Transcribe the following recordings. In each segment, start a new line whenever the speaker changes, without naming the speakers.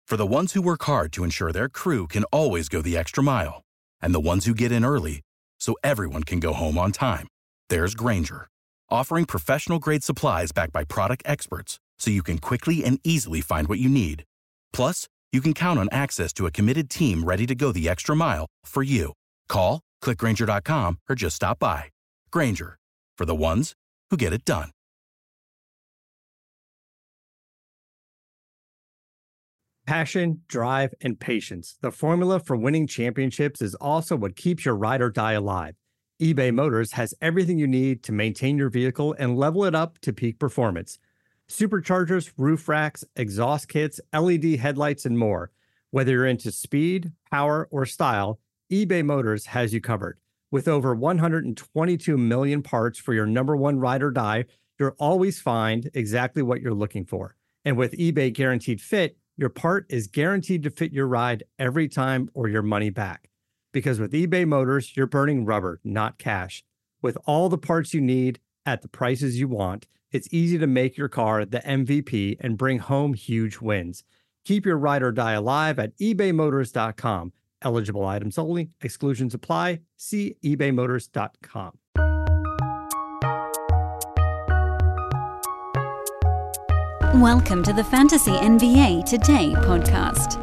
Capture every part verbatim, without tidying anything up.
For the ones who work hard to ensure their crew can always go the extra mile, and the ones who get in early so everyone can go home on time, there's Grainger, offering professional-grade supplies backed by product experts so you can quickly and easily find what you need. Plus, you can count on access to a committed team ready to go the extra mile for you. Call, click Grainger dot com, or just stop by. Grainger, for the ones who get it done.
Passion, drive, and patience. The formula for winning championships is also what keeps your ride or die alive. eBay Motors has everything you need to maintain your vehicle and level it up to peak performance. Superchargers, roof racks, exhaust kits, L E D headlights, and more. Whether you're into speed, power, or style, eBay Motors has you covered. With over one hundred twenty-two million parts for your number one ride or die, you'll always find exactly what you're looking for. And with eBay Guaranteed Fit, your part is guaranteed to fit your ride every time or your money back. Because with eBay Motors, you're burning rubber, not cash. With all the parts you need at the prices you want, it's easy to make your car the M V P and bring home huge wins. Keep your ride or die alive at ebay motors dot com. Eligible items only. Exclusions apply. See ebay motors dot com.
Welcome to the Fantasy N B A Today podcast.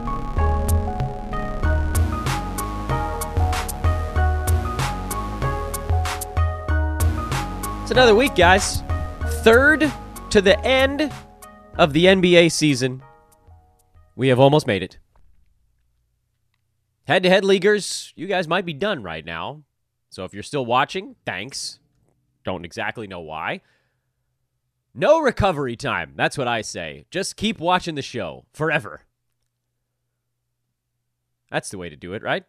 It's another week, guys. Third to the end of the N B A season. We have almost made it. Head-to-head leaguers, you guys might be done right now. So if you're still watching, thanks. Don't exactly know why. No recovery time. That's what I say. Just keep watching the show forever. That's the way to do it, right?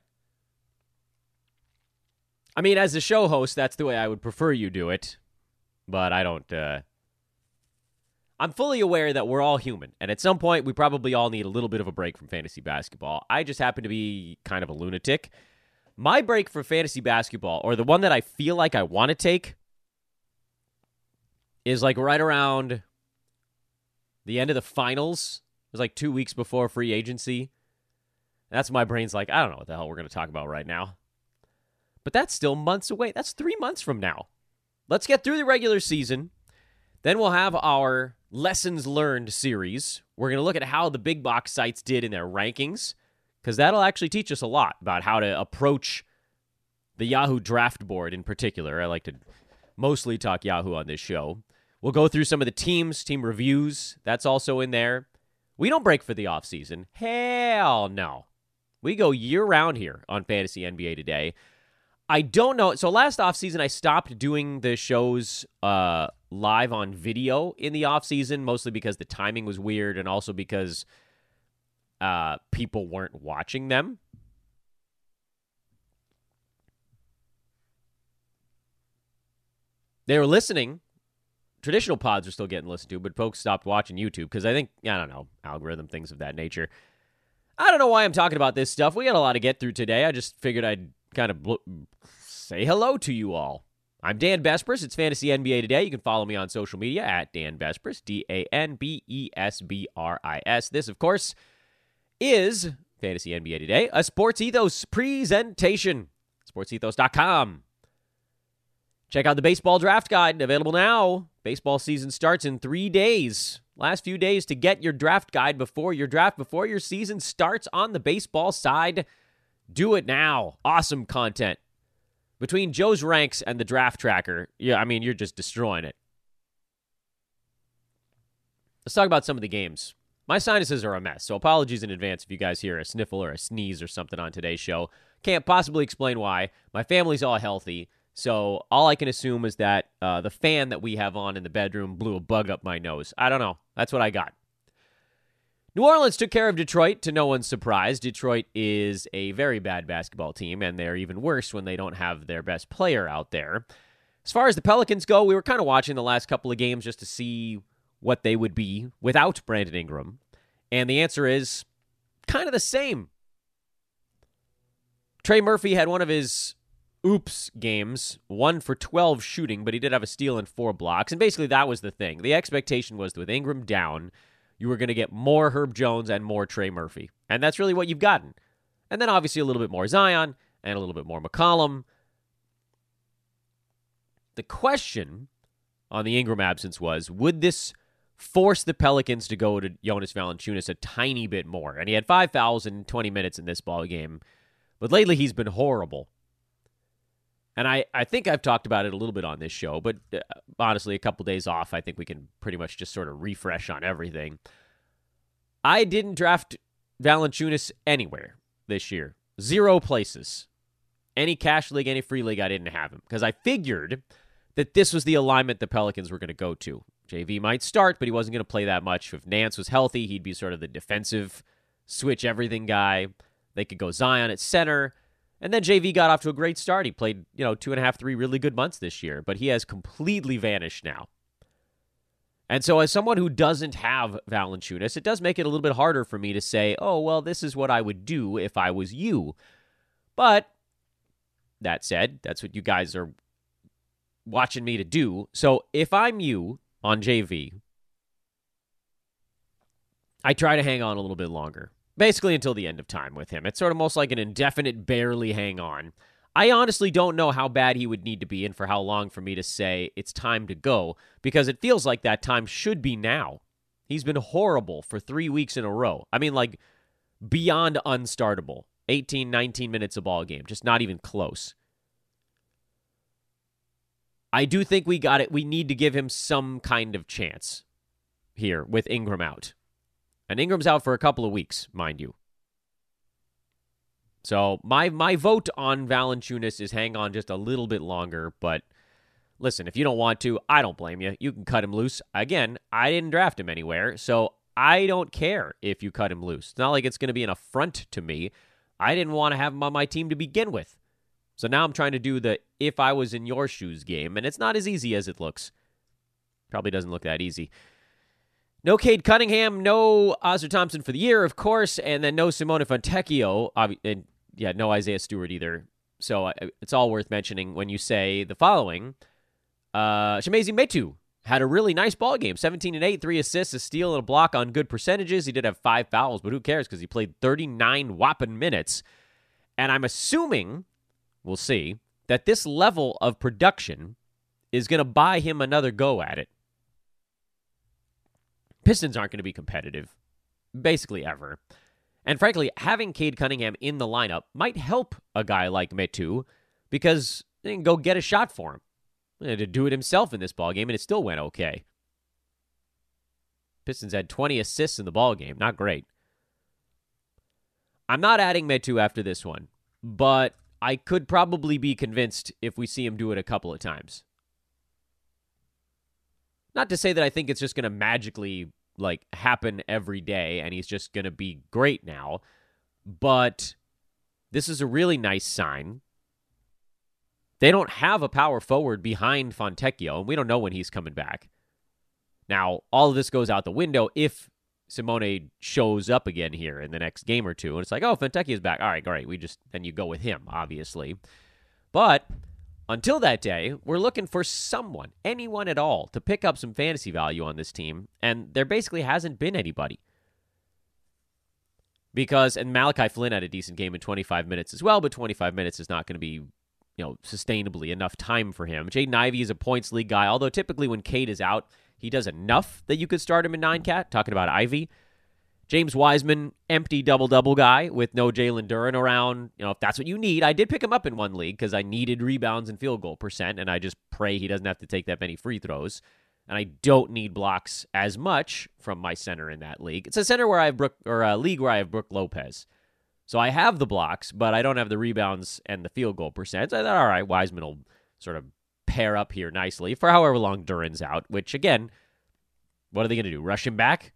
I mean, as a show host, that's the way I would prefer you do it. But I don't, uh... I'm fully aware that we're all human. And at some point, we probably all need a little bit of a break from fantasy basketball. I just happen to be kind of a lunatic. My break for fantasy basketball, or the one that I feel like I want to take, is like right around the end of the finals. It was like two weeks before free agency. And that's my brain's like, I don't know what the hell we're going to talk about right now. But that's still months away. That's three months from now. Let's get through the regular season. Then we'll have our lessons learned series. We're going to look at how the big box sites did in their rankings, because that'll actually teach us a lot about how to approach the Yahoo draft board in particular. I like to mostly talk Yahoo on this show. We'll go through some of the teams, team reviews. That's also in there. We don't break for the offseason. Hell no. We go year-round here on Fantasy N B A Today. I don't know. So last offseason, I stopped doing the shows uh, live on video in the offseason, mostly because the timing was weird and also because uh, people weren't watching them. They were listening. Traditional pods are still getting listened to, but folks stopped watching YouTube because I think, I don't know, algorithm, things of that nature. I don't know why I'm talking about this stuff. We got a lot to get through today. I just figured I'd kind of bl- say hello to you all. I'm Dan Besbris. It's Fantasy N B A Today. You can follow me on social media at Dan Besbris, D A N B E S B R I S. This, of course, is Fantasy N B A Today, a Sports Ethos presentation. sports ethos dot com. Check out the baseball draft guide, available now. Baseball season starts in three days. Last few days to get your draft guide before your draft, before your season starts on the baseball side. Do it now. Awesome content. Between Joe's Ranks and the Draft Tracker, yeah, I mean, you're just destroying it. Let's talk about some of the games. My sinuses are a mess, so apologies in advance if you guys hear a sniffle or a sneeze or something on today's show. Can't possibly explain why. My family's all healthy, so all I can assume is that uh, the fan that we have on in the bedroom blew a bug up my nose. I don't know. That's what I got. New Orleans took care of Detroit, to no one's surprise. Detroit is a very bad basketball team, and they're even worse when they don't have their best player out there. As far as the Pelicans go, we were kind of watching the last couple of games just to see what they would be without Brandon Ingram. And the answer is kind of the same. Trey Murphy had one of his oops games, one for twelve shooting, but he did have a steal and four blocks. And basically that was the thing. The expectation was with Ingram down, you were going to get more Herb Jones and more Trey Murphy. And that's really what you've gotten. And then obviously a little bit more Zion and a little bit more McCollum. The question on the Ingram absence was, would this force the Pelicans to go to Jonas Valanciunas a tiny bit more? And he had five fouls in twenty minutes in this ball game. But lately he's been horrible. And I, I think I've talked about it a little bit on this show, but uh, honestly, a couple days off, I think we can pretty much just sort of refresh on everything. I didn't draft Valanciunas anywhere this year. Zero places. Any cash league, any free league, I didn't have him. Because I figured that this was the alignment the Pelicans were going to go to. J V might start, but he wasn't going to play that much. If Nance was healthy, he'd be sort of the defensive switch everything guy. They could go Zion at center. And then J V got off to a great start. He played, you know, two and a half, three really good months this year, but he has completely vanished now. And so as someone who doesn't have Valanciunas, it does make it a little bit harder for me to say, oh, well, this is what I would do if I was you. But that said, that's what you guys are watching me to do. So if I'm you on J V, I try to hang on a little bit longer. Basically until the end of time with him. It's sort of most like an indefinite barely hang on. I honestly don't know how bad he would need to be and for how long for me to say it's time to go, because it feels like that time should be now. He's been horrible for three weeks in a row. I mean, like, beyond unstartable. eighteen, nineteen minutes a ball game. Just not even close. I do think we got it. We need to give him some kind of chance here with Ingram out. And Ingram's out for a couple of weeks, mind you. So my my vote on Valanciunas is hang on just a little bit longer. But listen, if you don't want to, I don't blame you. You can cut him loose. Again, I didn't draft him anywhere, so I don't care if you cut him loose. It's not like it's going to be an affront to me. I didn't want to have him on my team to begin with. So now I'm trying to do the if I was in your shoes game, and it's not as easy as it looks. Probably doesn't look that easy. No Cade Cunningham, no Oscar Thompson for the year, of course, and then no Simone Fontecchio, and yeah, no Isaiah Stewart either. So it's all worth mentioning when you say the following. Uh, Chimezie Metu had a really nice ball game, seventeen and eight, three assists, a steal, and a block on good percentages. He did have five fouls, but who cares because he played thirty-nine whopping minutes. And I'm assuming, we'll see, that this level of production is going to buy him another go at it. Pistons aren't going to be competitive, basically ever. And frankly, having Cade Cunningham in the lineup might help a guy like Metu because they can go get a shot for him. He had to do it himself in this ballgame, and it still went okay. Pistons had twenty assists in the ballgame. Not great. I'm not adding Metu after this one, but I could probably be convinced if we see him do it a couple of times. Not to say that I think it's just going to magically like happen every day and he's just going to be great now, but this is a really nice sign. They don't have a power forward behind Fontecchio, and we don't know when he's coming back. Now, all of this goes out the window if Simone shows up again here in the next game or two, and it's like, oh, Fontecchio's back. All right, great. We just then you go with him, obviously. But until that day, we're looking for someone, anyone at all, to pick up some fantasy value on this team, and there basically hasn't been anybody. Because, and Malachi Flynn had a decent game in twenty-five minutes as well, but twenty-five minutes is not going to be, you know, sustainably enough time for him. Jaden Ivey is a points league guy, although typically when Cade is out, he does enough that you could start him in nine cat, talking about Ivey. James Wiseman, empty double-double guy with no Jalen Duren around. You know, if that's what you need. I did pick him up in one league because I needed rebounds and field goal percent, and I just pray he doesn't have to take that many free throws. And I don't need blocks as much from my center in that league. It's a center where I have Brook, or a league where I have Brook Lopez. So I have the blocks, but I don't have the rebounds and the field goal percent. So I thought, all right, Wiseman will sort of pair up here nicely for however long Duren's out, which, again, what are they going to do? Rush him back?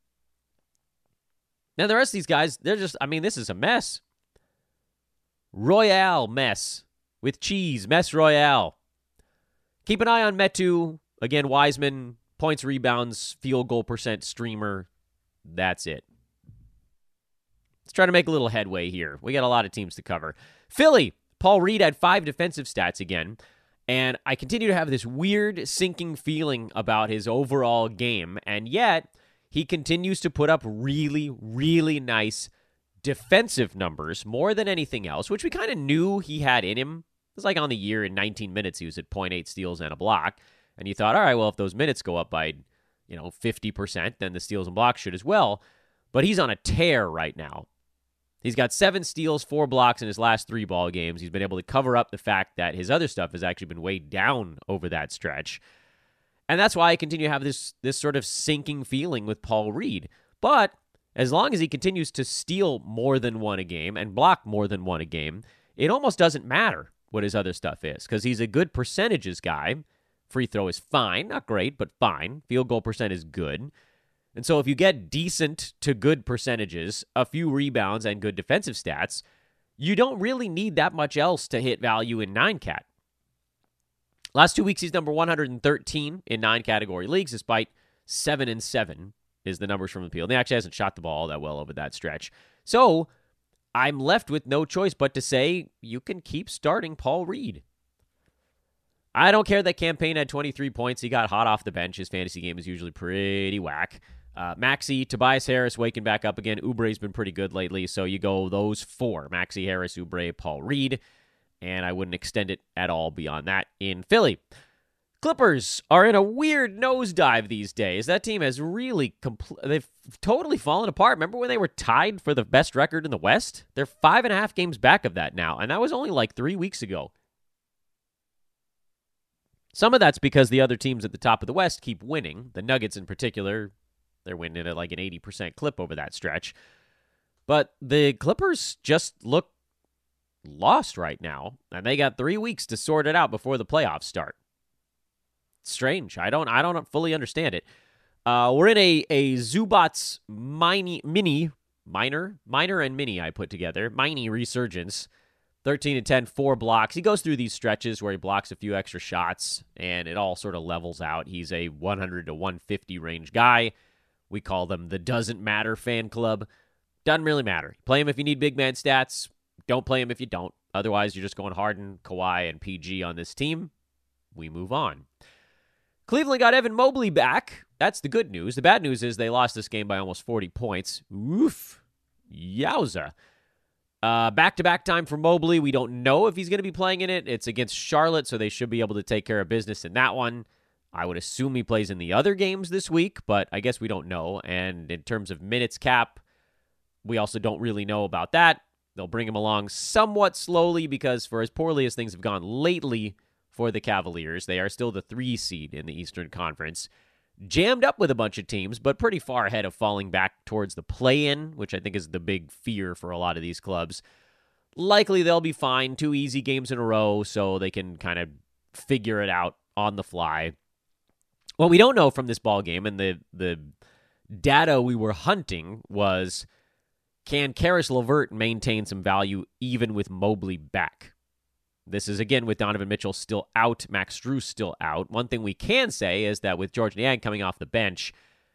Now, the rest of these guys, they're just, I mean, this is a mess. Royale mess with cheese, mess Royale. Keep an eye on Metu. Again, Wiseman, points, rebounds, field goal percent, streamer. That's it. Let's try to make a little headway here. We got a lot of teams to cover. Philly, Paul Reed had five defensive stats again, and I continue to have this weird sinking feeling about his overall game, and yet he continues to put up really, really nice defensive numbers more than anything else, which we kind of knew he had in him. It was like on the year in nineteen minutes, he was at point eight steals and a block. And you thought, all right, well, if those minutes go up by, you know, fifty percent, then the steals and blocks should as well. But he's on a tear right now. He's got seven steals, four blocks in his last three ball games. He's been able to cover up the fact that his other stuff has actually been weighed down over that stretch. And that's why I continue to have this, this sort of sinking feeling with Paul Reed. But as long as he continues to steal more than one a game and block more than one a game, it almost doesn't matter what his other stuff is, because he's a good percentages guy. Free throw is fine, not great, but fine. Field goal percent is good. And so if you get decent to good percentages, a few rebounds, and good defensive stats, you don't really need that much else to hit value in nine cat. Last two weeks, he's number one hundred thirteen in nine category leagues, despite seven and seven is the numbers from the field. And he actually hasn't shot the ball all that well over that stretch. So I'm left with no choice but to say you can keep starting Paul Reed. I don't care that Campaign had twenty-three points. He got hot off the bench. His fantasy game is usually pretty whack. Uh, Maxey, Tobias Harris waking back up again. Oubre's been pretty good lately, so you go those four. Maxey, Harris, Oubre, Paul Reed, and I wouldn't extend it at all beyond that in Philly. Clippers are in a weird nosedive these days. That team has really, compl- they've totally fallen apart. Remember when they were tied for the best record in the West? They're five and a half games back of that now, and that was only like three weeks ago. Some of that's because the other teams at the top of the West keep winning. The Nuggets in particular, they're winning at like an eighty percent clip over that stretch. But the Clippers just look lost right now, and they got three weeks to sort it out before the playoffs start. Strange. I don't I don't fully understand it. Uh, we're in a, a Zubats mini, mini, minor, minor and mini I put together, mini resurgence. thirteen and ten, four blocks. He goes through these stretches where he blocks a few extra shots, and it all sort of levels out. He's a one hundred to one fifty range guy. We call them the Doesn't Matter fan club. Doesn't really matter. Play him if you need big man stats. Don't play him if you don't. Otherwise, you're just going Harden, Kawhi, and P G on this team. We move on. Cleveland got Evan Mobley back. That's the good news. The bad news is they lost this game by almost forty points. Oof. Yowza. Uh, back-to-back time for Mobley. We don't know if he's going to be playing in it. It's against Charlotte, so they should be able to take care of business in that one. I would assume he plays in the other games this week, but I guess we don't know. And in terms of minutes cap, we also don't really know about that. They'll bring him along somewhat slowly because for as poorly as things have gone lately for the Cavaliers, they are still the three seed in the Eastern Conference. Jammed up with a bunch of teams, but pretty far ahead of falling back towards the play-in, which I think is the big fear for a lot of these clubs. Likely they'll be fine. Two easy games in a row, so they can kind of figure it out on the fly. What we don't know from this ball game, and the the data we were hunting, was can Caris LeVert maintain some value even with Mobley back? This is, again, with Donovan Mitchell still out, Max Strus still out. One thing we can say is that with George Niang coming off the bench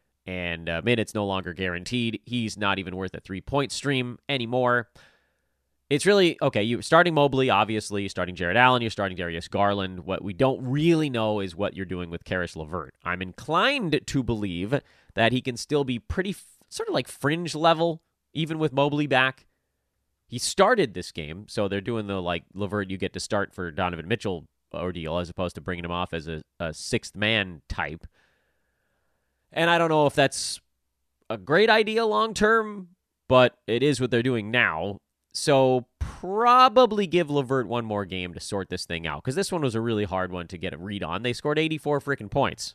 and uh, minutes no longer guaranteed, he's not even worth a three-point stream anymore. It's really, okay, you're starting Mobley, obviously. You're starting Jared Allen. You're starting Darius Garland. What we don't really know is what you're doing with Caris LeVert. I'm inclined to believe that he can still be pretty, sort of like fringe level, even with Mobley back. He started this game, so they're doing the, like, LeVert, you get to start for Donovan Mitchell ordeal as opposed to bringing him off as a, a sixth man type. And I don't know if that's a great idea long-term, but it is what they're doing now. So probably give LeVert one more game to sort this thing out, because this one was a really hard one to get a read on. They scored eighty-four freaking points.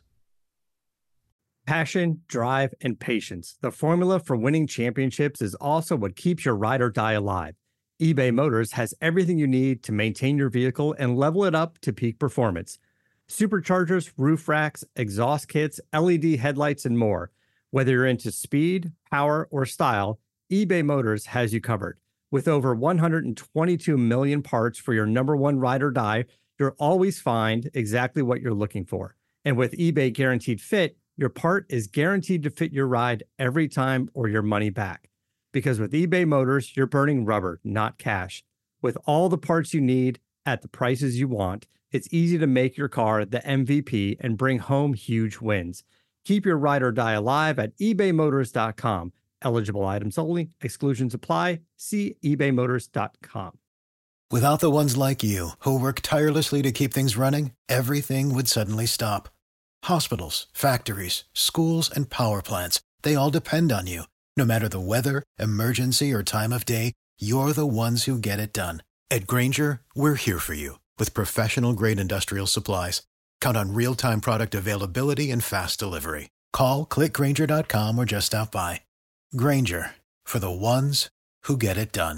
Passion, drive, and patience. The formula for winning championships is also what keeps your ride or die alive. eBay Motors has everything you need to maintain your vehicle and level it up to peak performance. Superchargers, roof racks, exhaust kits, L E D headlights, and more. Whether you're into speed, power, or style, eBay Motors has you covered. With over one hundred twenty-two million parts for your number one ride or die, you'll always find exactly what you're looking for. And with eBay Guaranteed Fit, your part is guaranteed to fit your ride every time or your money back. Because with eBay Motors, you're burning rubber, not cash. With all the parts you need at the prices you want, it's easy to make your car the M V P and bring home huge wins. Keep your ride or die alive at ebay motors dot com. Eligible items only. Exclusions apply. See ebay motors dot com.
Without the ones like you, who work tirelessly to keep things running, everything would suddenly stop. Hospitals, factories, schools, and power plants, they all depend on you. No matter the weather, emergency, or time of day, you're the ones who get it done. At Grainger, we're here for you with professional-grade industrial supplies. Count on real-time product availability and fast delivery. Call, click grainger dot com, or just stop by. Grainger, for the ones who get it done.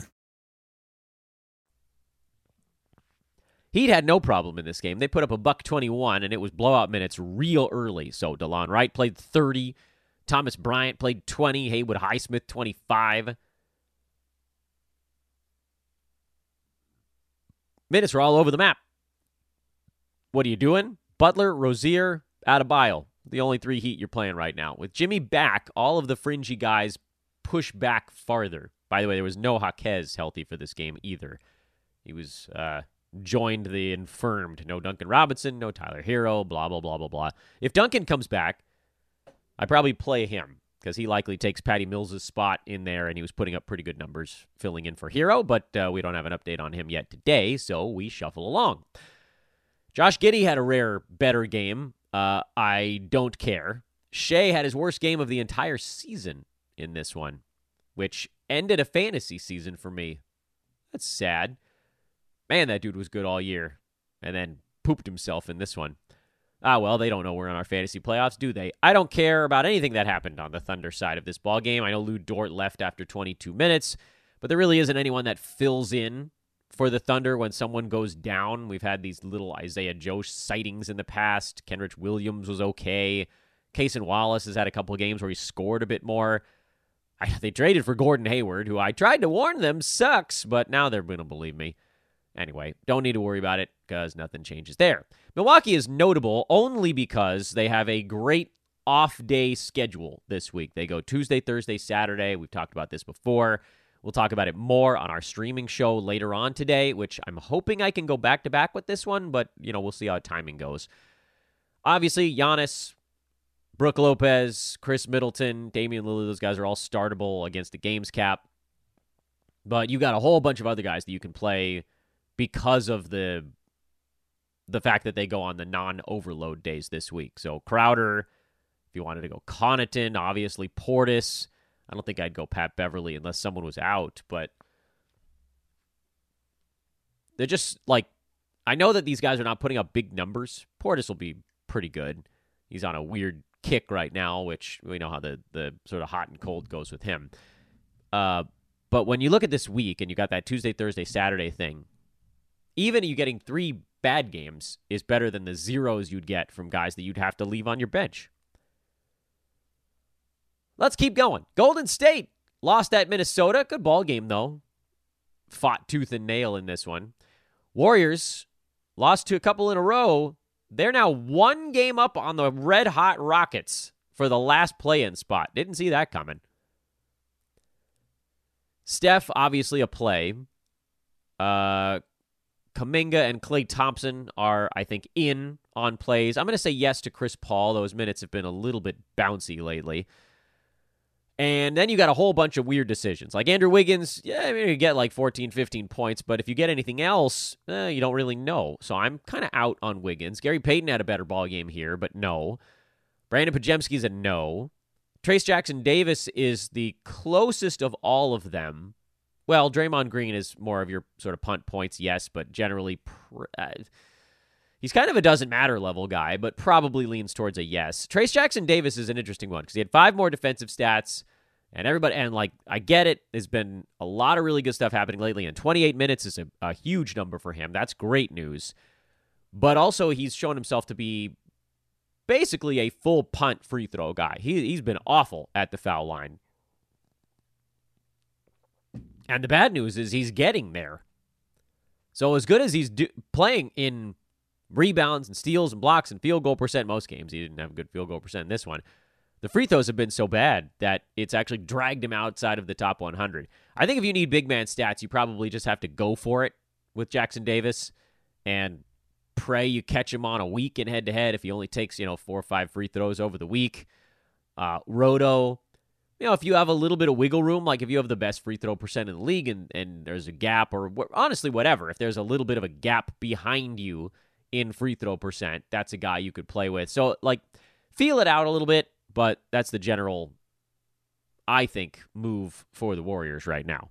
Heat had no problem in this game. They put up a buck twenty-one, and it was blowout minutes real early. So DeLon Wright played thirty. Thomas Bryant played twenty. Haywood Highsmith, twenty-five. Minutes were all over the map. What are you doing? Butler, Rozier, Adebayo. The only three Heat you're playing right now. With Jimmy back, all of the fringy guys push back farther. By the way, there was no Jaquez healthy for this game either. He was uh, joined the infirmed. No Duncan Robinson, no Tyler Hero, blah, blah, blah, blah, blah. If Duncan comes back, I probably play him because he likely takes Patty Mills' spot in there, and he was putting up pretty good numbers filling in for Hero, but uh, we don't have an update on him yet today, so we shuffle along. Josh Giddey had a rare better game. Uh, I don't care. Shea had his worst game of the entire season in this one, which ended a fantasy season for me. That's sad. Man, that dude was good all year, and then pooped himself in this one. Ah, well, they don't know we're in our fantasy playoffs, do they? I don't care about anything that happened on the Thunder side of this ball game. I know Lou Dort left after twenty-two minutes, but there really isn't anyone that fills in for the Thunder when someone goes down. We've had these little Isaiah Joe sightings in the past. Kenrich Williams was okay. Cason Wallace has had a couple of games where he scored a bit more. I, they traded for Gordon Hayward, who I tried to warn them sucks, but now they're going to believe me. Anyway, don't need to worry about it because nothing changes there. Milwaukee is notable only because they have a great off-day schedule this week. They go Tuesday, Thursday, Saturday. We've talked about this before. We'll talk about it more on our streaming show later on today, which I'm hoping I can go back-to-back with this one, but, you know, we'll see how timing goes. Obviously, Giannis, Brook Lopez, Chris Middleton, Damian Lillard, those guys are all startable against the games cap. But you got a whole bunch of other guys that you can play because of the the fact that they go on the non-overload days this week. So Crowder, if you wanted to go Connaughton, obviously Portis. I don't think I'd go Pat Beverly unless someone was out, but they're just like, I know that these guys are not putting up big numbers. Portis will be pretty good. He's on a weird kick right now, which we know how the, the sort of hot and cold goes with him. Uh, but when you look at this week and you got that Tuesday, Thursday, Saturday thing, even you getting three bad games is better than the zeros you'd get from guys that you'd have to leave on your bench. Let's keep going. Golden State lost at Minnesota. Good ball game, though. Fought tooth and nail in this one. Warriors lost to a couple in a row. They're now one game up on the red-hot Rockets for the last play-in spot. Didn't see that coming. Steph, obviously a play. Uh, Kuminga and Klay Thompson are, I think, in on plays. I'm going to say yes to Chris Paul. Those minutes have been a little bit bouncy lately. And then you got a whole bunch of weird decisions. Like Andrew Wiggins, yeah, I mean, you get like fourteen, fifteen points, but if you get anything else, eh, you don't really know. So I'm kind of out on Wiggins. Gary Payton had a better ball game here, but no. Brandon Pajemski's a no. Trace Jackson Davis is the closest of all of them. Well, Draymond Green is more of your sort of punt points, yes, but generally pr- uh, he's kind of a doesn't matter level guy, but probably leans towards a yes. Trace Jackson Davis is an interesting one because he had five more defensive stats, and everybody, and like, I get it, there's been a lot of really good stuff happening lately, and twenty-eight minutes is a, a huge number for him. That's great news. But also, he's shown himself to be basically a full punt free throw guy. He, he's been awful at the foul line. And the bad news is he's getting there. So as good as he's do- playing in rebounds and steals and blocks and field goal percent most games, he didn't have a good field goal percent in this one. The free throws have been so bad that it's actually dragged him outside of the top one hundred. I think if you need big man stats, you probably just have to go for it with Jackson Davis. And pray you catch him on a week in head-to-head if he only takes, you know, four or five free throws over the week. Uh, Roto, you know, if you have a little bit of wiggle room, like if you have the best free throw percent in the league and, and there's a gap or wh- honestly, whatever, if there's a little bit of a gap behind you in free throw percent, that's a guy you could play with. So, like, feel it out a little bit, but that's the general, I think, move for the Warriors right now.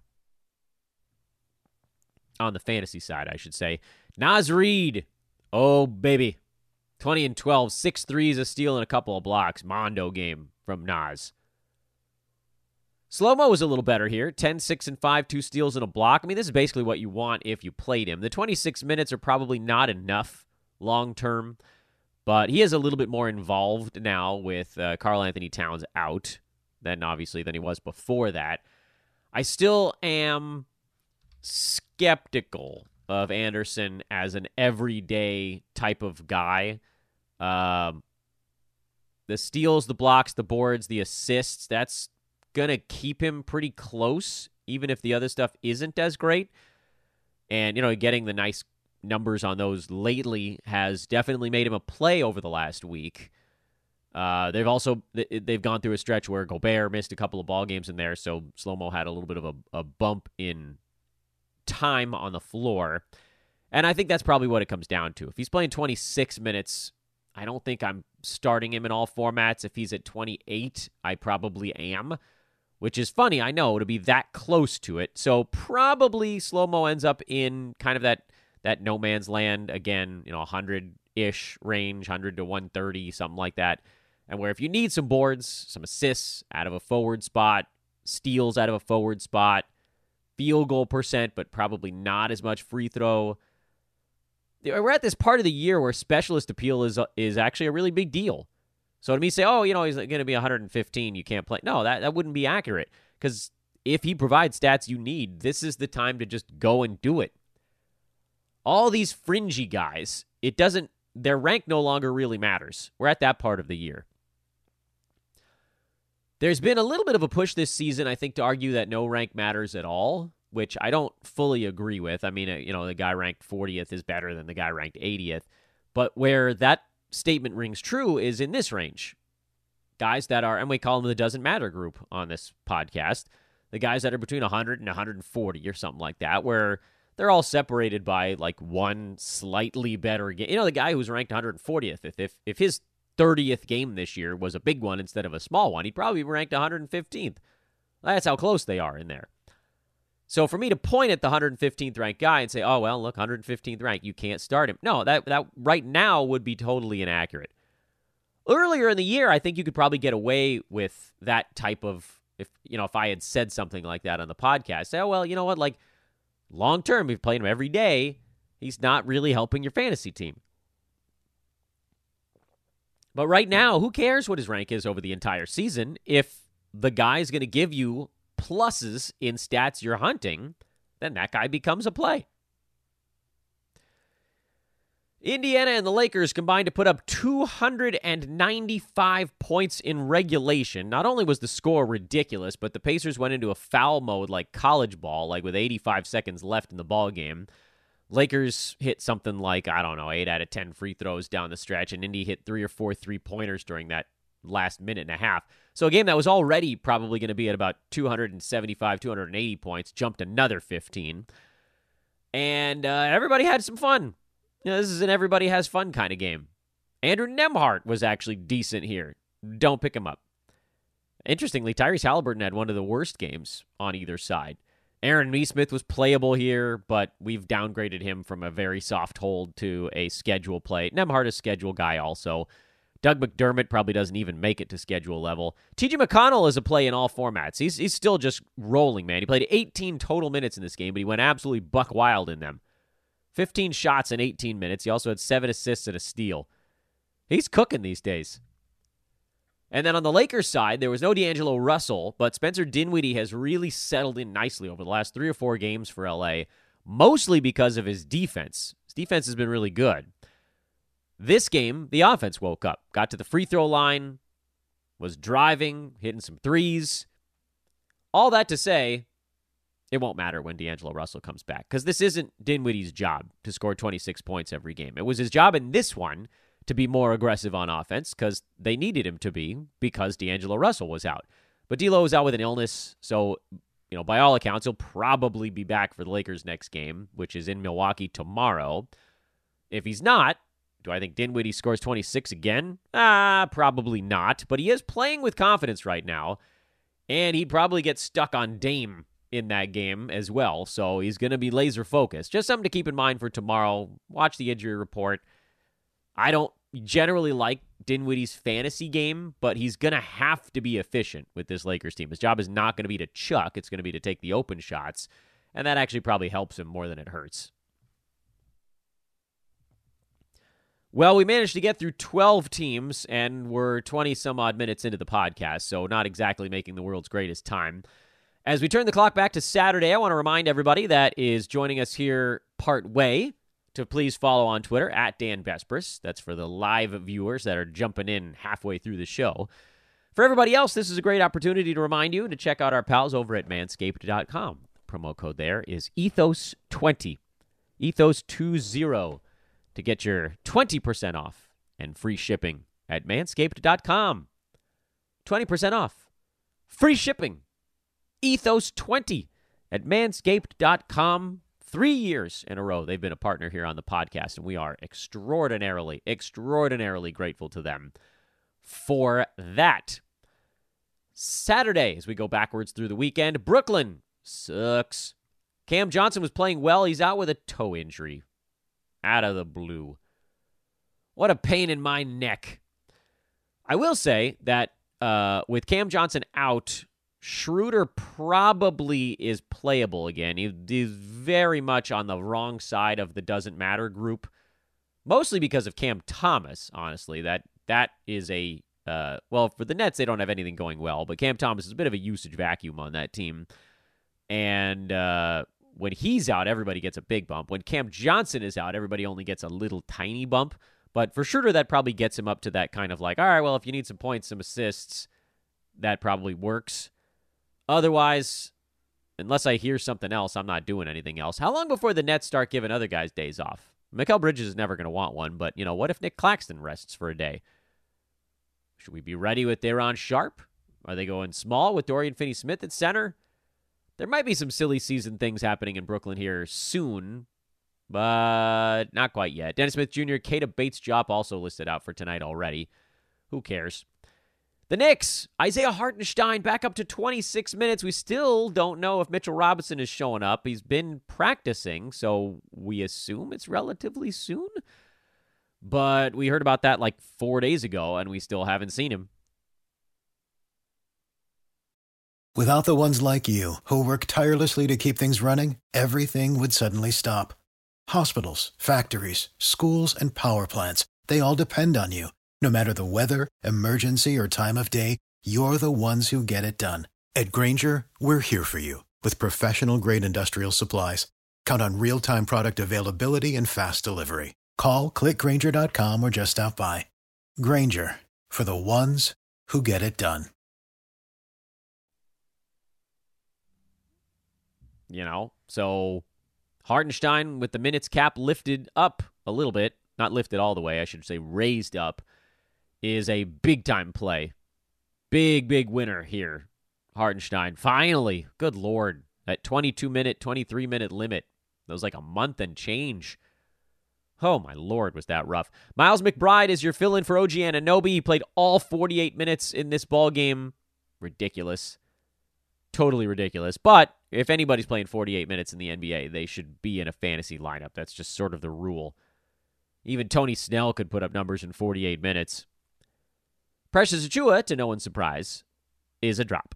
On the fantasy side, I should say. Naz Reid. Oh, baby. twenty and twelve, six threes, a steal, and a couple of blocks. Mondo game from Naz. Slow-mo was a little better here. ten, six, and five, two steals and a block. I mean, this is basically what you want if you played him. The twenty-six minutes are probably not enough long-term, but he is a little bit more involved now with uh, Karl-Anthony Towns out than, obviously, than he was before that. I still am skeptical of Anderson as an everyday type of guy. Um, the steals, the blocks, the boards, the assists, that's going to keep him pretty close, even if the other stuff isn't as great. And, you know, getting the nice numbers on those lately has definitely made him a play over the last week. Uh, they've also, they've gone through a stretch where Gobert missed a couple of ball games in there, so Slow-mo had a little bit of a, a bump in time on the floor. And I think that's probably what it comes down to. If he's playing twenty-six minutes, I don't think I'm starting him in all formats. If he's at twenty-eight, I probably am, which is funny, I know, to be that close to it. So probably Slow-mo ends up in kind of that, that no man's land, again, you know, one hundred-ish range, one hundred to one thirty, something like that. And where if you need some boards, some assists out of a forward spot, steals out of a forward spot, field goal percent, but probably not as much free throw. We're at this part of the year where specialist appeal is is actually a really big deal. So to me, say, oh, you know, he's going to be one hundred fifteen, you can't play. No, that, that wouldn't be accurate. Because if he provides stats you need, this is the time to just go and do it. All these fringy guys, it doesn't, their rank no longer really matters. We're at that part of the year. There's been a little bit of a push this season, I think, to argue that no rank matters at all, which I don't fully agree with. I mean, you know, the guy ranked fortieth is better than the guy ranked eightieth. But where that statement rings true is in this range. Guys that are, and we call them the doesn't matter group on this podcast, the guys that are between one hundred and one hundred forty or something like that, where they're all separated by like one slightly better game. You know, the guy who's ranked one hundred fortieth, if if, if his thirtieth game this year was a big one instead of a small one, he'd probably be ranked one hundred fifteenth. That's how close they are in there. So for me to point at the one hundred fifteenth ranked guy and say, oh, well, look, one hundred fifteenth ranked, you can't start him. No, that that right now would be totally inaccurate. Earlier in the year, I think you could probably get away with that type of, if you know, if I had said something like that on the podcast, say, oh, well, you know what, like, long term, if you play him every day, he's not really helping your fantasy team. But right now, who cares what his rank is over the entire season? If the guy's going to give you pluses in stats you're hunting, then that guy becomes a play. Indiana and the Lakers combined to put up two hundred ninety-five points in regulation. Not only was the score ridiculous, but the Pacers went into a foul mode like college ball, like with eighty-five seconds left in the ball game. Lakers hit something like, I don't know, eight out of ten free throws down the stretch, and Indy hit three or four three-pointers during that last minute and a half. So a game that was already probably going to be at about two hundred seventy-five, two hundred eighty points, jumped another fifteen. And uh, everybody had some fun. You know, this is an everybody has fun kind of game. Andrew Nembhard was actually decent here. Don't pick him up. Interestingly, Tyrese Halliburton had one of the worst games on either side. Aaron Nesmith was playable here, but we've downgraded him from a very soft hold to a schedule play. Nembhard is a schedule guy also. Doug McDermott probably doesn't even make it to schedule level. T J McConnell is a play in all formats. He's he's still just rolling, man. He played eighteen total minutes in this game, but he went absolutely buck wild in them. fifteen shots in eighteen minutes. He also had seven assists and a steal. He's cooking these days. And then on the Lakers side, there was no D'Angelo Russell, but Spencer Dinwiddie has really settled in nicely over the last three or four games for L A, mostly because of his defense. His defense has been really good. This game, the offense woke up, got to the free throw line, was driving, hitting some threes. All that to say, it won't matter when D'Angelo Russell comes back, because this isn't Dinwiddie's job to score twenty-six points every game. It was his job in this one to be more aggressive on offense because they needed him to be because D'Angelo Russell was out. But D'Lo was out with an illness, so you know, by all accounts, he'll probably be back for the Lakers' next game, which is in Milwaukee tomorrow. If he's not, do I think Dinwiddie scores twenty-six again? Ah, probably not. But he is playing with confidence right now, and he'd probably get stuck on Dame in that game as well, so he's going to be laser focused. Just something to keep in mind for tomorrow. Watch the injury report. I don't generally like Dinwiddie's fantasy game, but he's going to have to be efficient with this Lakers team. His job is not going to be to chuck. It's going to be to take the open shots, and that actually probably helps him more than it hurts. Well, we managed to get through twelve teams, and we're twenty-some-odd minutes into the podcast, so not exactly making the world's greatest time. As we turn the clock back to Saturday, I want to remind everybody that is joining us here part way to please follow on Twitter, at Dan Besbris. That's for the live viewers that are jumping in halfway through the show. For everybody else, this is a great opportunity to remind you to check out our pals over at manscaped dot com. Promo code there is ethos twenty, ethos twenty, to get your twenty percent off and free shipping at manscaped dot com. twenty percent off. Free shipping. ethos twenty at manscaped dot com. Three years in a row they've been a partner here on the podcast, and we are extraordinarily, extraordinarily grateful to them for that. Saturday, as we go backwards through the weekend, Brooklyn sucks. Cam Johnson was playing well. He's out with a toe injury. Out of the blue. What a pain in my neck. I will say that uh, with Cam Johnson out, Schroeder probably is playable again. He is very much on the wrong side of the doesn't matter group, mostly because of Cam Thomas, honestly. That That is a, uh, well, for the Nets, they don't have anything going well, but Cam Thomas is a bit of a usage vacuum on that team. And uh, when he's out, everybody gets a big bump. When Cam Johnson is out, everybody only gets a little tiny bump. But for Schroeder, that probably gets him up to that kind of like, all right, well, if you need some points, some assists, that probably works. Otherwise, unless I hear something else, I'm not doing anything else. How long before the Nets start giving other guys days off? Mikal Bridges is never going to want one, but, you know, what if Nick Claxton rests for a day? Should we be ready with Day'Ron Sharpe? Are they going small with Dorian Finney-Smith at center? There might be some silly season things happening in Brooklyn here soon, but not quite yet. Dennis Smith Junior, Keita Bates-Diop also listed out for tonight already. Who cares? The Knicks, Isaiah Hartenstein back up to twenty-six minutes. We still don't know if Mitchell Robinson is showing up. He's been practicing, so we assume it's relatively soon. But we heard about that like four days ago, and we still haven't seen him.
Without the ones like you, who work tirelessly to keep things running, everything would suddenly stop. Hospitals, factories, schools, and power plants, they all depend on you. No matter the weather, emergency, or time of day, you're the ones who get it done. At Grainger, we're here for you with professional-grade industrial supplies. Count on real-time product availability and fast delivery. Call, click Grainger dot com, or just stop by. Grainger, for the ones who get it done.
You know, so Hartenstein with the minutes cap lifted up a little bit, not lifted all the way, I should say raised up, is a big-time play. Big, big winner here. Hartenstein, finally, good Lord, that twenty-two minute, twenty-three minute limit. That was like a month and change. Oh, my Lord, was that rough. Miles McBride is your fill-in for O G Anunoby. He played all forty-eight minutes in this ball game. Ridiculous. Totally ridiculous. But if anybody's playing forty-eight minutes in the N B A, they should be in a fantasy lineup. That's just sort of the rule. Even Tony Snell could put up numbers in forty-eight minutes. Precious Achiuwa, to no one's surprise, is a drop.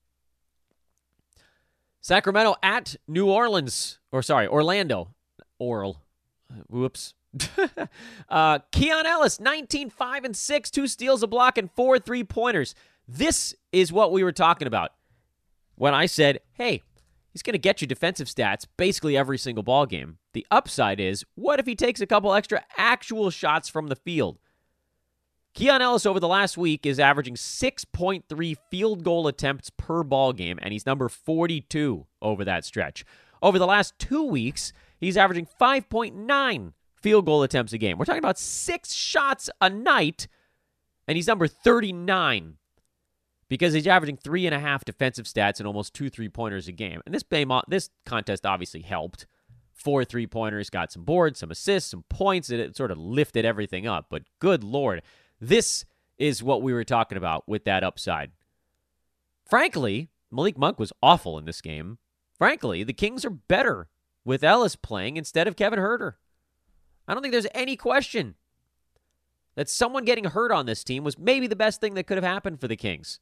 Sacramento at New Orleans. Or sorry, Orlando. Oral. Whoops. uh, Keon Ellis, nineteen, five, and six, two steals, a block, and four three-pointers. This is what we were talking about when I said, hey, he's going to get you defensive stats basically every single ball game. The upside is, what if he takes a couple extra actual shots from the field? Keon Ellis over the last week is averaging six point three field goal attempts per ball game, and he's number forty-two over that stretch. Over the last two weeks, he's averaging five point nine field goal attempts a game. We're talking about six shots a night, and he's number thirty-nine because he's averaging three and a half defensive stats and almost two three-pointers a game. And this game, this contest obviously helped. Four three-pointers, got some boards, some assists, some points, and it sort of lifted everything up. But good Lord, this is what we were talking about with that upside. Frankly, Malik Monk was awful in this game. Frankly, the Kings are better with Ellis playing instead of Kevin Huerter. I don't think there's any question that someone getting hurt on this team was maybe the best thing that could have happened for the Kings.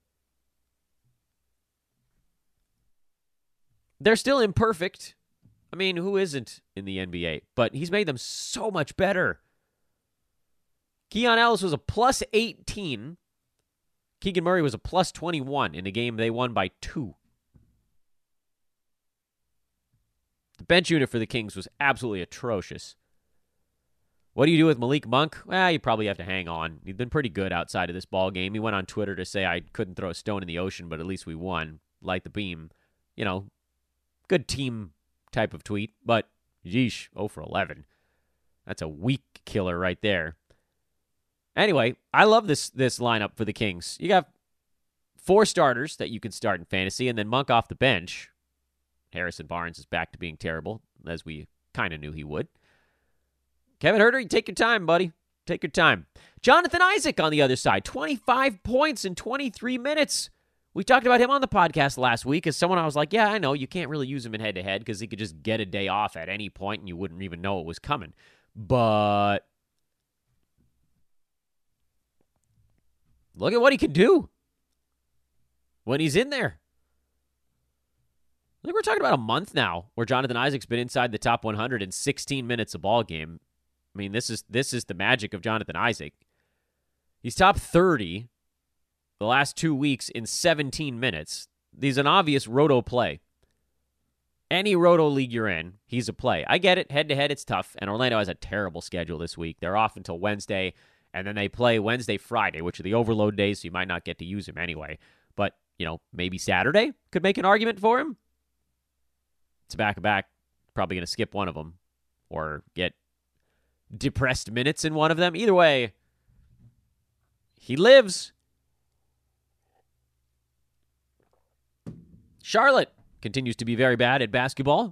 They're still imperfect. I mean, who isn't in the N B A? But he's made them so much better. Keon Ellis was a plus eighteen. Keegan Murray was a plus twenty-one in a game they won by two. The bench unit for the Kings was absolutely atrocious. What do you do with Malik Monk? Well, you probably have to hang on. He's been pretty good outside of this ball game. He went on Twitter to say, I couldn't throw a stone in the ocean, but at least we won. Light the beam. You know, good team type of tweet, but yeesh, oh for eleven. That's a weak killer right there. Anyway, I love this this lineup for the Kings. You got four starters that you can start in fantasy, and then Monk off the bench. Harrison Barnes is back to being terrible, as we kind of knew he would. Kevin Huerter, you take your time, buddy. Take your time. Jonathan Isaac on the other side, twenty-five points in twenty-three minutes. We talked about him on the podcast last week as someone I was like, yeah, I know, you can't really use him in head-to-head because he could just get a day off at any point and you wouldn't even know it was coming. But look at what he can do when he's in there. I think we're talking about a month now where Jonathan Isaac's been inside the top one hundred in sixteen minutes a ball game. I mean, this is this is the magic of Jonathan Isaac. He's top thirty the last two weeks in seventeen minutes. He's an obvious roto play. Any roto league you're in, he's a play. I get it. Head-to-head, it's tough. And Orlando has a terrible schedule this week. They're off until Wednesday, and then they play Wednesday, Friday, which are the overload days, so you might not get to use him anyway. But, you know, maybe Saturday could make an argument for him. It's a back-to-back. Probably going to skip one of them or get depressed minutes in one of them. Either way, he lives. Charlotte continues to be very bad at basketball.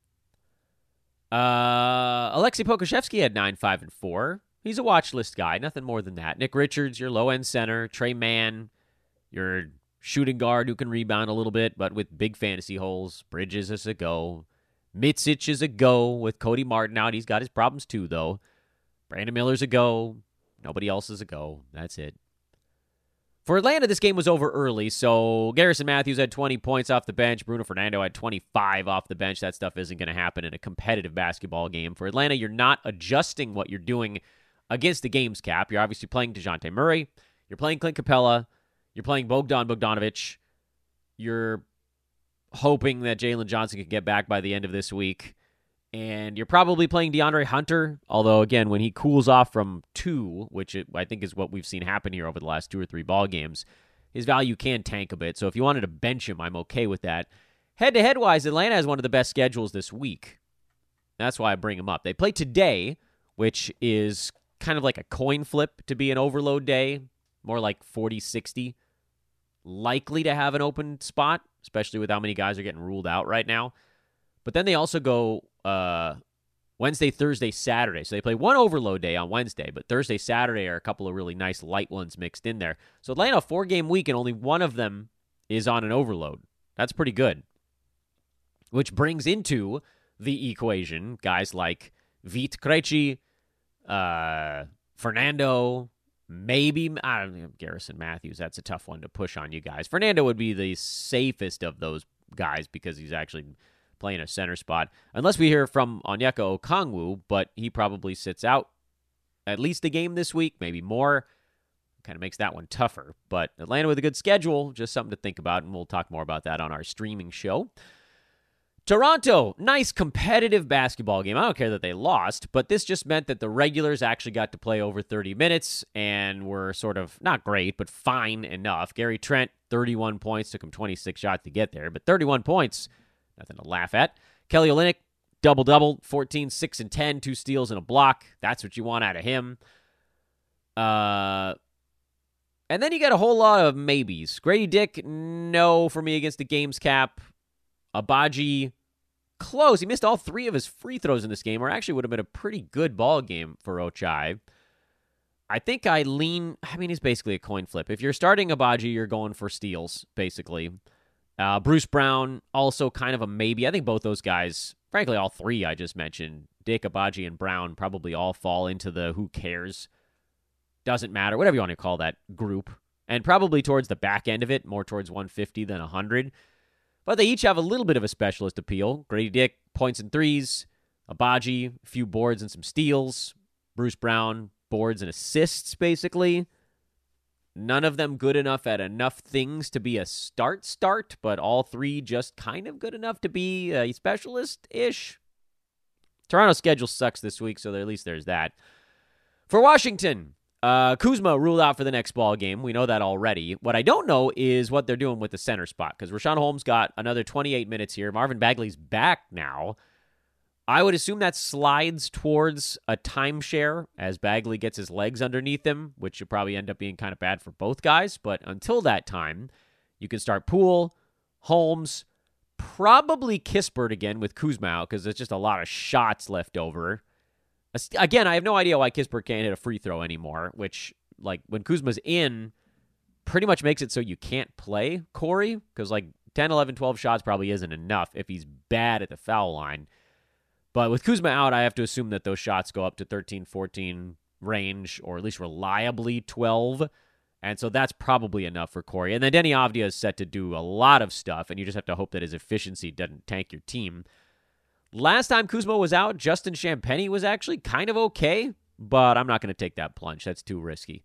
Uh, Alexei Pokusevski had nine, five, and four. He's a watch list guy, nothing more than that. Nick Richards, your low-end center. Trey Mann, your shooting guard who can rebound a little bit, but with big fantasy holes. Bridges is a go. Mitsic is a go with Cody Martin out. He's got his problems too, though. Brandon Miller's a go. Nobody else is a go. That's it. For Atlanta, this game was over early, so Garrison Matthews had twenty points off the bench. Bruno Fernando had twenty-five off the bench. That stuff isn't going to happen in a competitive basketball game. For Atlanta, you're not adjusting what you're doing against the game's cap. You're obviously playing DeJounte Murray. You're playing Clint Capella. You're playing Bogdan Bogdanovic. You're hoping that Jalen Johnson can get back by the end of this week. And you're probably playing DeAndre Hunter, although, again, when he cools off from two, which it, I think is what we've seen happen here over the last two or three ball games, his value can tank a bit. So if you wanted to bench him, I'm okay with that. Head-to-head-wise, Atlanta has one of the best schedules this week. That's why I bring him up. They play today, which is kind of like a coin flip to be an overload day, more like forty sixty. Likely to have an open spot, especially with how many guys are getting ruled out right now. But then they also go uh, Wednesday, Thursday, Saturday. So they play one overload day on Wednesday, but Thursday, Saturday are a couple of really nice light ones mixed in there. So Atlanta, a four-game week, and only one of them is on an overload. That's pretty good. Which brings into the equation guys like Vit Krejci, uh, Fernando, maybe, I don't know, Garrison Matthews. That's a tough one to push on you guys. Fernando would be the safest of those guys because he's actually playing a center spot. Unless we hear from Onyeka Okongwu, but he probably sits out at least a game this week, maybe more. Kind of makes that one tougher. But Atlanta with a good schedule, just something to think about, and we'll talk more about that on our streaming show. Toronto, nice competitive basketball game. I don't care that they lost, but this just meant that the regulars actually got to play over thirty minutes and were sort of not great, but fine enough. Gary Trent, thirty-one points, took him twenty-six shots to get there, but thirty-one points, nothing to laugh at. Kelly Olynyk, double-double, fourteen, six, and ten, two steals and a block. That's what you want out of him. Uh, and then you got a whole lot of maybes. Grady Dick, no for me against the game's cap. Agbaji, close. He missed all three of his free throws in this game, or actually would have been a pretty good ball game for Ochai. I think I lean, I mean, it's basically a coin flip. If you're starting Agbaji, you're going for steals, basically. Uh, Bruce Brown, also kind of a maybe. I think both those guys, frankly, all three I just mentioned, Dick, Agbaji, and Brown, probably all fall into the who cares, doesn't matter, whatever you want to call that group. And probably towards the back end of it, more towards one fifty than one hundred. But they each have a little bit of a specialist appeal. Grady Dick, points and threes. Agbaji, a few boards and some steals. Bruce Brown, boards and assists, basically. None of them good enough at enough things to be a start-start, but all three just kind of good enough to be a specialist-ish. Toronto's schedule sucks this week, so at least there's that. For Washington, Uh, Kuzma ruled out for the next ball game. We know that already. What I don't know is what they're doing with the center spot, because Richaun Holmes got another twenty-eight minutes here. Marvin Bagley's back now. I would assume that slides towards a timeshare as Bagley gets his legs underneath him, which should probably end up being kind of bad for both guys. But until that time, you can start Poole, Holmes, probably Kispert again with Kuzma out, because there's just a lot of shots left over. Again, I have no idea why Kispert can't hit a free throw anymore, which, like, when Kuzma's in, pretty much makes it so you can't play Corey, because, like, ten, eleven, twelve shots probably isn't enough if he's bad at the foul line. But with Kuzma out, I have to assume that those shots go up to thirteen, fourteen range, or at least reliably twelve, and so that's probably enough for Corey. And then Denny Avdia is set to do a lot of stuff, and you just have to hope that his efficiency doesn't tank your team. Last time Kuzma was out, Justin Champagnie was actually kind of okay, but I'm not going to take that plunge. That's too risky.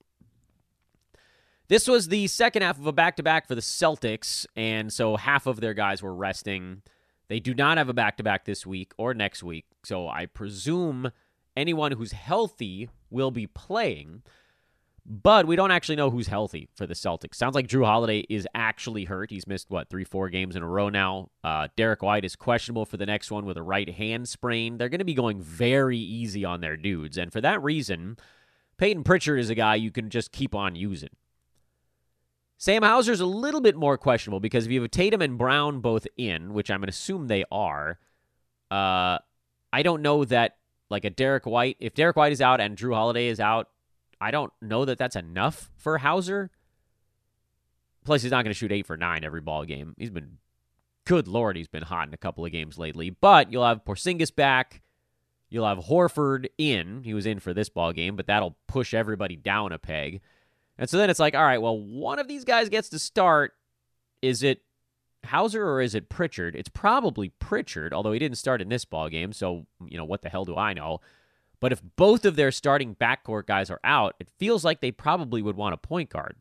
This was the second half of a back-to-back for the Celtics, and so half of their guys were resting. They do not have a back-to-back this week or next week, so I presume anyone who's healthy will be playing, but we don't actually know who's healthy for the Celtics. Sounds like Drew Holiday is actually hurt. He's missed, what, three, four games in a row now. Uh, Derek White is questionable for the next one with a right hand sprain. They're going to be going very easy on their dudes, and for that reason, Peyton Pritchard is a guy you can just keep on using. Sam Hauser's a little bit more questionable because if you have Tatum and Brown both in, which I'm going to assume they are, uh, I don't know that, like a Derek White, if Derek White is out and Drew Holiday is out, I don't know that that's enough for Hauser. Plus, he's not going to shoot eight for nine every ball game. He's been, good Lord, he's been hot in a couple of games lately. But you'll have Porzingis back. You'll have Horford in. He was in for this ball game, but that'll push everybody down a peg. And so then it's like, all right, well, one of these guys gets to start. Is it Hauser or is it Pritchard? It's probably Pritchard, although he didn't start in this ball game, so, you know, what the hell do I know? But if both of their starting backcourt guys are out, it feels like they probably would want a point guard.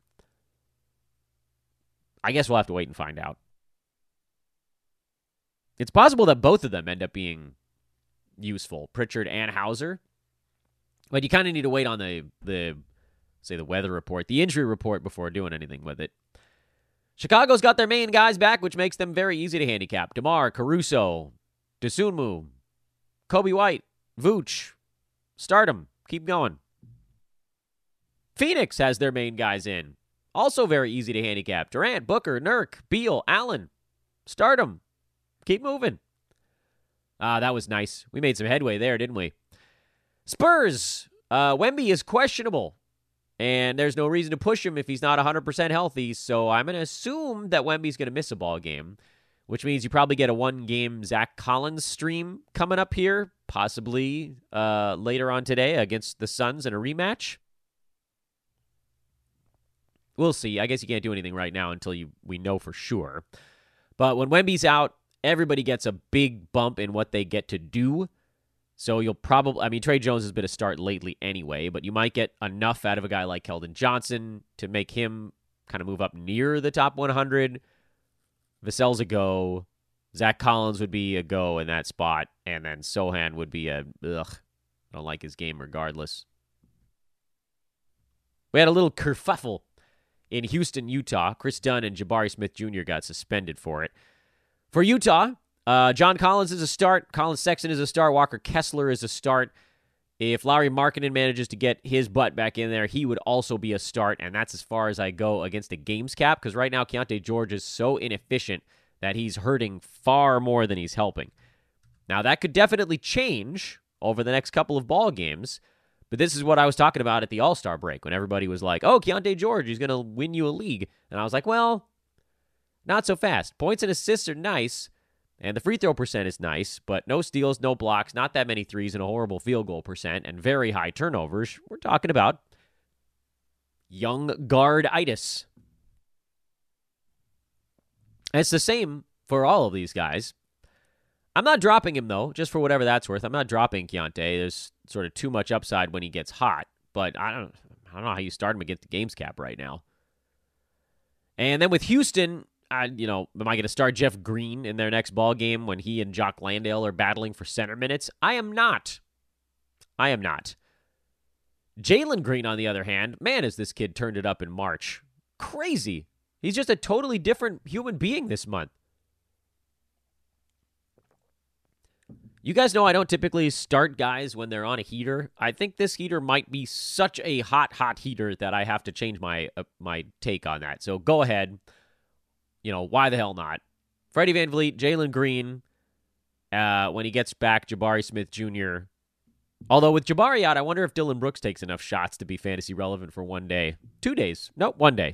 I guess we'll have to wait and find out. It's possible that both of them end up being useful, Pritchard and Hauser. But you kind of need to wait on the, the, say, the weather report, the injury report before doing anything with it. Chicago's got their main guys back, which makes them very easy to handicap. DeMar, Caruso, Dosunmu, Kobe White, Vooch. Start them. Keep going. Phoenix has their main guys in. Also very easy to handicap. Durant, Booker, Nurk, Beal, Allen. Start them. Keep moving. Ah, that was nice. We made some headway there, didn't we? Spurs. Uh, Wemby is questionable. And there's no reason to push him if he's not one hundred percent healthy. So I'm going to assume that Wemby's going to miss a ball game, which means you probably get a one-game Zach Collins stream coming up here, possibly uh, later on today against the Suns in a rematch. We'll see. I guess you can't do anything right now until you we know for sure. But when Wemby's out, everybody gets a big bump in what they get to do. So you'll probably, I mean, Trey Jones has been a start lately anyway, but you might get enough out of a guy like Keldon Johnson to make him kind of move up near the top one hundred. Vassell's a go. Zach Collins would be a go in that spot, and then Sohan would be a ugh. I don't like his game regardless. We had a little kerfuffle in Houston, Utah. Chris Dunn and Jabari Smith Junior got suspended for it. For Utah, uh, John Collins is a start. Colin Sexton is a start. Walker Kessler is a start. If Lauri Markkanen manages to get his butt back in there, he would also be a start, and that's as far as I go against a games cap, because right now Keontae George is so inefficient that he's hurting far more than he's helping. Now, that could definitely change over the next couple of ball games, but this is what I was talking about at the All-Star break when everybody was like, oh, Keontae George, he's going to win you a league. And I was like, well, not so fast. Points and assists are nice, and the free throw percent is nice, but no steals, no blocks, not that many threes, and a horrible field goal percent, and very high turnovers. We're talking about young guard-itis. And it's the same for all of these guys. I'm not dropping him, though, just for whatever that's worth. I'm not dropping Keontae. There's sort of too much upside when he gets hot, but I don't, I don't know how you start him against the games cap right now. And then with Houston, I, you know, am I going to start Jeff Green in their next ball game when he and Jock Landale are battling for center minutes? I am not. I am not. Jalen Green, on the other hand, man, has this kid turned it up in March. Crazy. He's just a totally different human being this month. You guys know I don't typically start guys when they're on a heater. I think this heater might be such a hot, hot heater that I have to change my uh, my take on that. So go ahead. You know, why the hell not? Freddie VanVleet, Jalen Green, uh, when he gets back, Jabari Smith Junior Although with Jabari out, I wonder if Dylan Brooks takes enough shots to be fantasy relevant for one day. Two days. Nope, one day.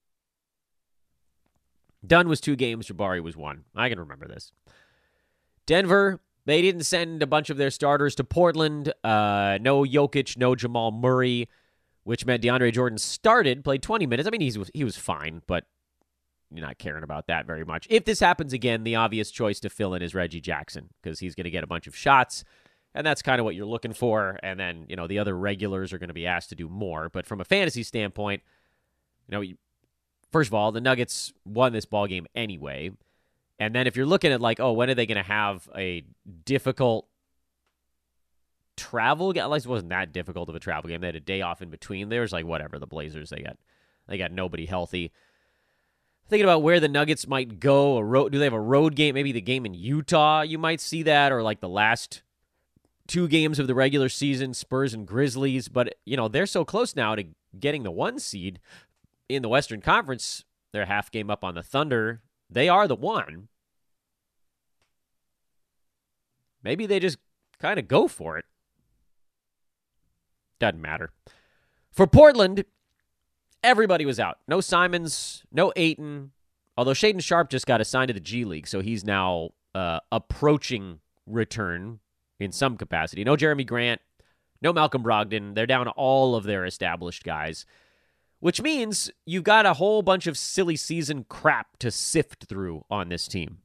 Dunn was two games, Jabari was one. I can remember this. Denver, they didn't send a bunch of their starters to Portland. Uh, no Jokic, no Jamal Murray, which meant DeAndre Jordan started, played twenty minutes. I mean, he was, he was fine, but you're not caring about that very much. If this happens again, the obvious choice to fill in is Reggie Jackson, because he's going to get a bunch of shots, and that's kind of what you're looking for. And then, you know, the other regulars are going to be asked to do more. But from a fantasy standpoint, you know, first of all, the Nuggets won this ball game anyway. And then if you're looking at like, oh, when are they going to have a difficult travel game? At least it wasn't that difficult of a travel game. They had a day off in between. There's like whatever, the Blazers, they got they got nobody healthy. Thinking about where the Nuggets might go. A road, do they have a road game? Maybe the game in Utah, you might see that, or like the last two games of the regular season, Spurs and Grizzlies. But, you know, they're so close now to getting the one seed in the Western Conference. They're a half game up on the Thunder. They are the one. Maybe they just kind of go for it. Doesn't matter. For Portland, everybody was out. No Simons, no Ayton. Although Shaedon Sharpe just got assigned to the G League, so he's now uh, approaching return in some capacity. No Jeremy Grant, no Malcolm Brogdon. They're down all of their established guys, which means you've got a whole bunch of silly season crap to sift through on this team.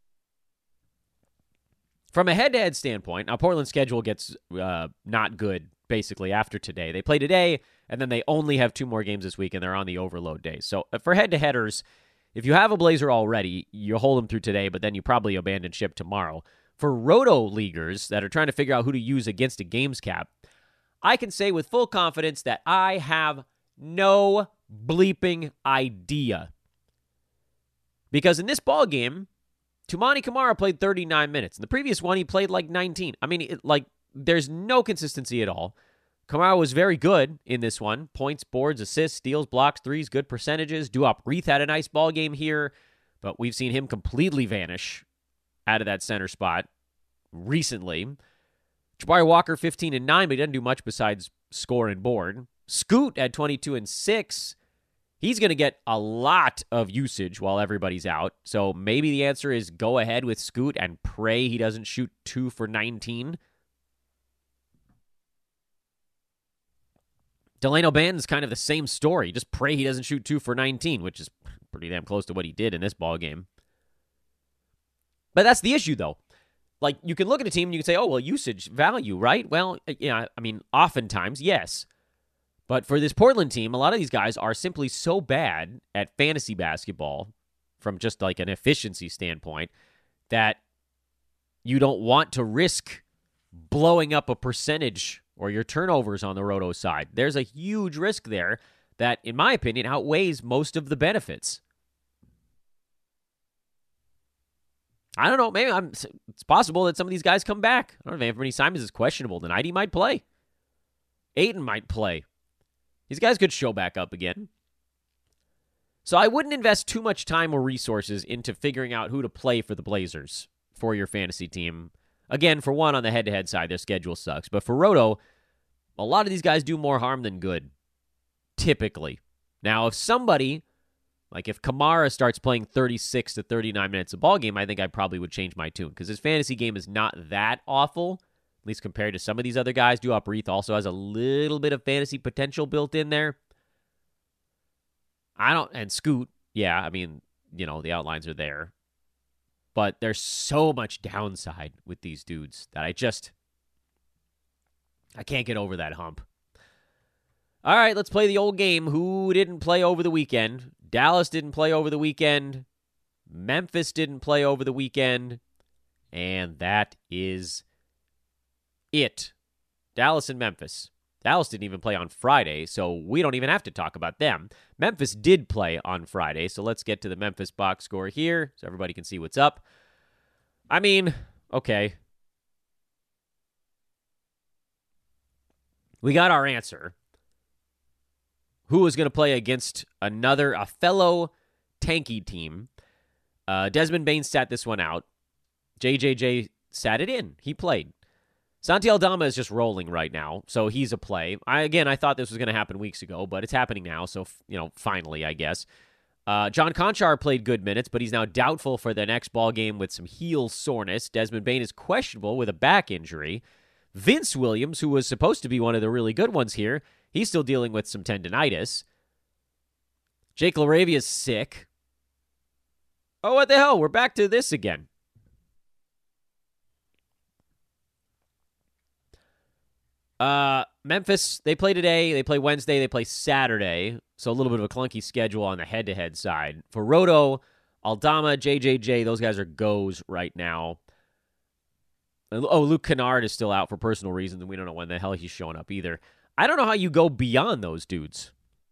From a head-to-head standpoint, now Portland's schedule gets uh, not good basically after today. They play today, and then they only have two more games this week, and they're on the overload days. So for head-to-headers, if you have a Blazer already, you hold them through today, but then you probably abandon ship tomorrow. For roto-leaguers that are trying to figure out who to use against a games cap, I can say with full confidence that I have no bleeping idea. Because in this ball game, Toumani Camara played thirty-nine minutes. In the previous one, he played like nineteen. I mean, it, like, there's no consistency at all. Camara was very good in this one. Points, boards, assists, steals, blocks, threes, good percentages. Duop Reith had a nice ball game here, but we've seen him completely vanish out of that center spot recently. Jabari Walker, fifteen and nine, but he doesn't do much besides score and board. Scoot at twenty-two and six. He's going to get a lot of usage while everybody's out. So maybe the answer is go ahead with Scoot and pray he doesn't shoot two for nineteen. Delano Banton's kind of the same story. Just pray he doesn't shoot two for nineteen, which is pretty damn close to what he did in this ball game. But that's the issue, though. Like, you can look at a team and you can say, oh, well, usage value, right? Well, yeah, I mean, oftentimes, yes. But for this Portland team, a lot of these guys are simply so bad at fantasy basketball from just like an efficiency standpoint that you don't want to risk blowing up a percentage or your turnovers on the roto side. There's a huge risk there that, in my opinion, outweighs most of the benefits. I don't know. Maybe I'm, it's possible that some of these guys come back. I don't know if Anthony Simons is questionable tonight. He might play. Ayton might play. These guys could show back up again. So I wouldn't invest too much time or resources into figuring out who to play for the Blazers for your fantasy team. Again, for one, on the head-to-head side, their schedule sucks. But for Roto, a lot of these guys do more harm than good, typically. Now, if somebody, like if Kamara starts playing thirty-six to thirty-nine minutes a ball game, I think I probably would change my tune because his fantasy game is not that awful, at least compared to some of these other guys. Duop Reith also has a little bit of fantasy potential built in there. I don't, and Scoot, yeah, I mean, you know, the outlines are there. But there's so much downside with these dudes that I just, I can't get over that hump. All right, let's play the old game. Who didn't play over the weekend? Dallas didn't play over the weekend. Memphis didn't play over the weekend. And that is it. Dallas and Memphis. Dallas didn't even play on Friday, so we don't even have to talk about them. Memphis did play on Friday, so let's get to the Memphis box score here so everybody can see what's up. I mean, okay. We got our answer. Who was going to play against another, a fellow tanky team? Uh, Desmond Bain sat this one out. J J J sat it in. He played. Santi Aldama is just rolling right now, so he's a play. I, again, I thought this was going to happen weeks ago, but it's happening now, so, you know, finally, I guess. Uh, John Conchar played good minutes, but he's now doubtful for the next ball game with some heel soreness. Desmond Bain is questionable with a back injury. Vince Williams, who was supposed to be one of the really good ones here, he's still dealing with some tendonitis. Jake LaRavia is sick. Oh, what the hell? We're back to this again. Uh, Memphis, they play today, they play Wednesday, they play Saturday, so a little bit of a clunky schedule on the head-to-head side. For Roto, Aldama, J J J, those guys are goes right now. Oh, Luke Kennard is still out for personal reasons, and we don't know when the hell he's showing up either. I don't know how you go beyond those dudes.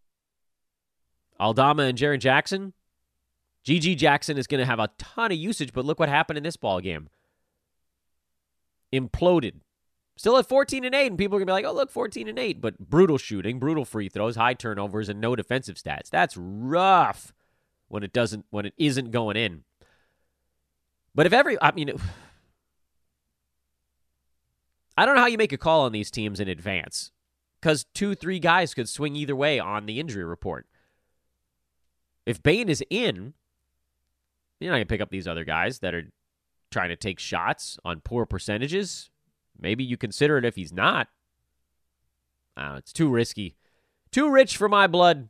Aldama and Jaren Jackson? G G Jackson is going to have a ton of usage, but look what happened in this ball game. Imploded. Still at fourteen and eight, and people are going to be like, oh, look, fourteen and eight. But brutal shooting, brutal free throws, high turnovers, and no defensive stats. That's rough when it doesn't, when it isn't going in. But if every, I mean, it, I don't know how you make a call on these teams in advance, because two, three guys could swing either way on the injury report. If Bain is in, you're not going to pick up these other guys that are trying to take shots on poor percentages. Maybe you consider it if he's not. I don't know, it's too risky. Too rich for my blood.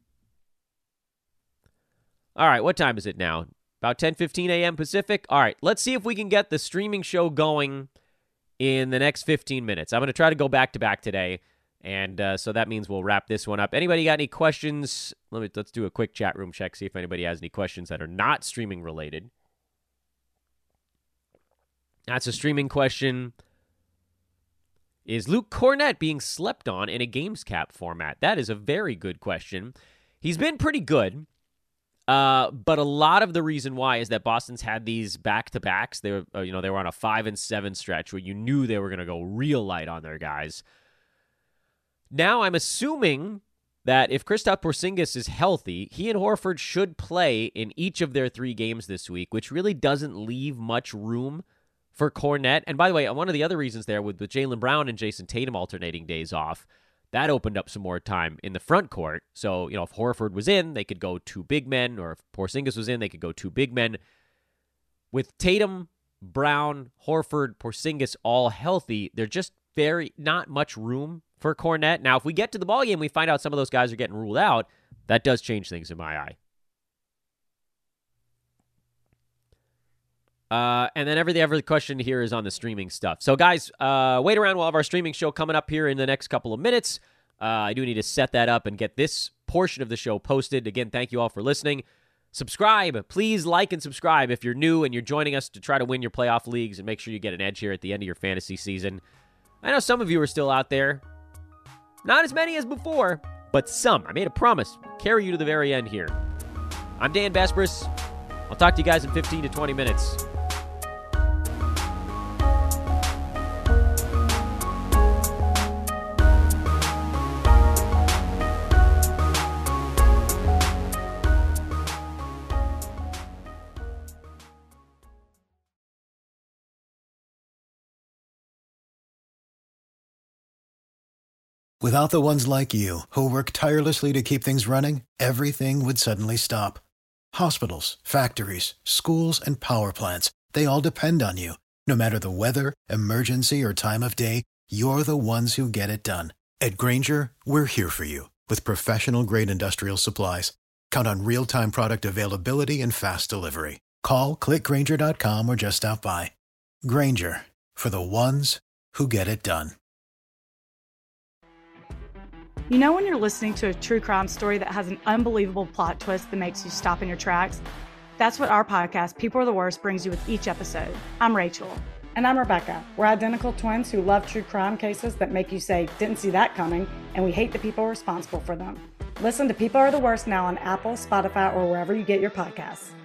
All right, what time is it now? About ten fifteen a.m. Pacific? All right, let's see if we can get the streaming show going in the next fifteen minutes. I'm going to try to go back-to-back today, and uh, so that means we'll wrap this one up. Anybody got any questions? Let me, let's do a quick chat room check, see if anybody has any questions that are not streaming-related. That's a streaming question. Is Luke Kornet being slept on in a games cap format? That is a very good question. He's been pretty good, uh, but a lot of the reason why is that Boston's had these back-to-backs. They were, uh, you know, they were on a five and seven stretch where you knew they were going to go real light on their guys. Now I'm assuming that if Kristaps Porzingis is healthy, he and Horford should play in each of their three games this week, which really doesn't leave much room for Kornet. And by the way, one of the other reasons there with, with Jaylen Brown and Jason Tatum alternating days off, that opened up some more time in the front court. So, you know, if Horford was in, they could go two big men, or if Porzingis was in, they could go two big men. With Tatum, Brown, Horford, Porzingis all healthy, there's just very not much room for Kornet. Now, if we get to the ballgame, we find out some of those guys are getting ruled out. That does change things in my eye. Uh, and then every every question here is on the streaming stuff. So, guys, uh, wait around. We'll have our streaming show coming up here in the next couple of minutes. Uh, I do need to set that up and get this portion of the show posted. Again, thank you all for listening. Subscribe. Please like and subscribe if you're new and you're joining us to try to win your playoff leagues and make sure you get an edge here at the end of your fantasy season. I know some of you are still out there. Not as many as before, but some. I made a promise. I'll carry you to the very end here. I'm Dan Besbris. I'll talk to you guys in fifteen to twenty minutes.
Without the ones like you, who work tirelessly to keep things running, everything would suddenly stop. Hospitals, factories, schools, and power plants, they all depend on you. No matter the weather, emergency, or time of day, you're the ones who get it done. At Grainger, we're here for you with professional-grade industrial supplies. Count on real-time product availability and fast delivery. Call, click Grainger dot com, or just stop by. Grainger, for the ones who get it done.
You know when you're listening to a true crime story that has an unbelievable plot twist that makes you stop in your tracks? That's what our podcast, People Are the Worst, brings you with each episode. I'm Rachel.
And I'm Rebecca. We're identical twins who love true crime cases that make you say, didn't see that coming, and we hate the people responsible for them. Listen to People Are the Worst now on Apple, Spotify, or wherever you get your podcasts.